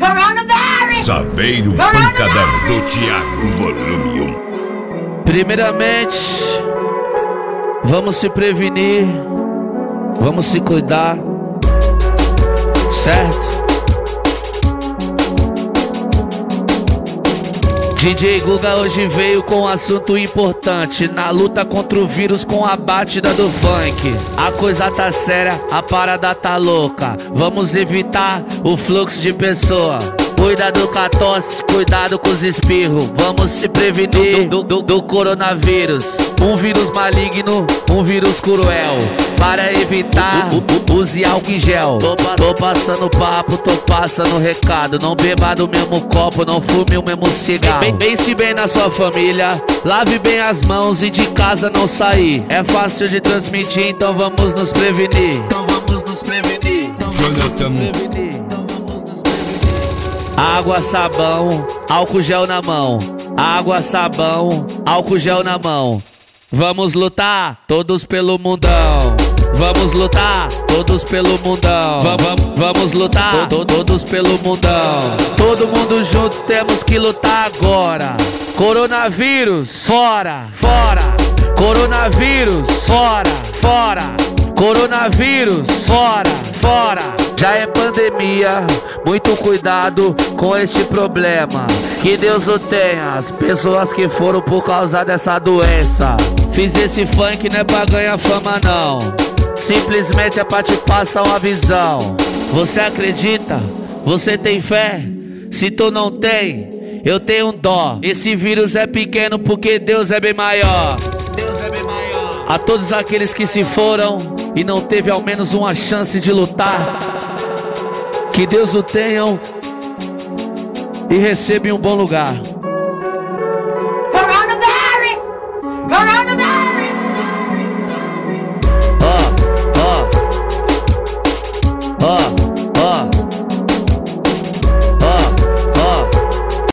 Saveiro Pancadão do Thiago Volume 1. Primeiramente, vamos se prevenir, vamos se cuidar, certo? DJ Guga hoje veio com um assunto importante. Na luta contra o vírus com a batida do funk. A coisa tá séria, a parada tá louca. Vamos evitar o fluxo de pessoa. Cuidado com a tosse, cuidado com os espirros. Vamos se prevenir do coronavírus. Um vírus maligno, um vírus cruel. Para evitar, use álcool em gel. Tô passando papo, tô passando recado. Não beba do mesmo copo, não fume o mesmo cigarro. Pense bem na sua família, lave bem as mãos e de casa não sair. É fácil de transmitir, então vamos nos prevenir. Então vamos nos prevenir. Água, sabão, álcool gel na mão. Água, sabão, álcool gel na mão. Vamos lutar, todos pelo mundão. Vamos lutar, todos pelo mundão. Vamos lutar, todos pelo mundão. Todo mundo junto, temos que lutar agora. Coronavírus, fora, fora. Coronavírus, fora, fora. Coronavírus, fora, fora. Já é pandemia, muito cuidado com este problema. Que Deus o tenha, as pessoas que foram por causa dessa doença. Fiz esse funk não é pra ganhar fama não, simplesmente é pra te passar uma visão. Você acredita? Você tem fé? Se tu não tem, eu tenho um dó. Esse vírus é pequeno porque Deus é bem maior. Deus é bem maior. A todos aqueles que se foram e não teve ao menos uma chance de lutar, que Deus o tenham e receba em um bom lugar.